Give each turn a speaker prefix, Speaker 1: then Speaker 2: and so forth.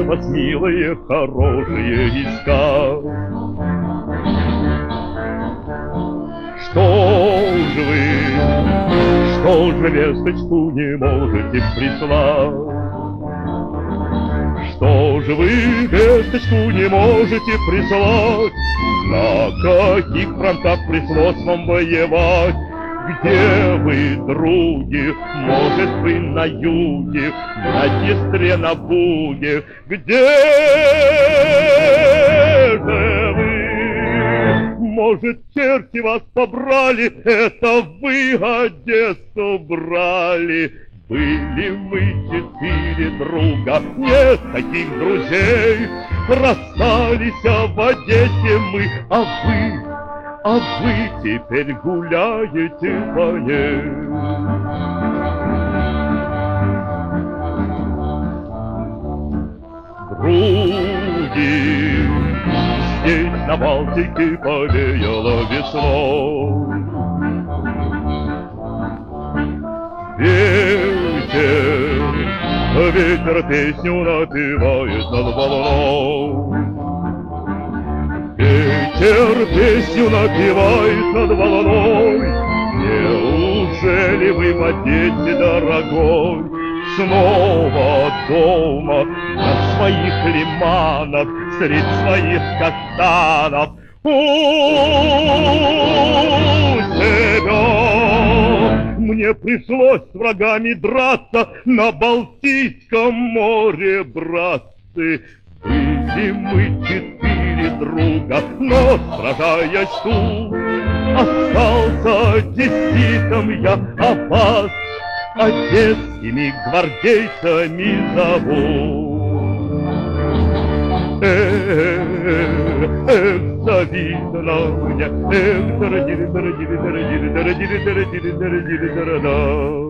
Speaker 1: вас, милые, хорошие искать. Что же весточку не можете прислать? Что же вы весточку не можете прислать? На каких фронтах пришлось вам воевать? Где вы, други? Может, вы на юге, на Днестре, на Буге? Где же вы? Может, черти вас побрали? Это вы Одессу брали? Были мы 4 друга, нет таких друзей. Расстались в Одессе мы, а вы теперь гуляете по ней. Други, здесь на Балтике повеяло весной. Ветер песню напевает над волной. Ветер песню напевает над волной. Неужели вы в Одессе, дорогой, снова дома на своих лиманах, средь своих каштанов у себя? Мне пришлось с врагами драться на Балтийском море, братцы. Были мы 4 друга, но, сражаясь тут, остался одесситом я, а вас одесскими гвардейцами зовут. Завидно мне, дорогие,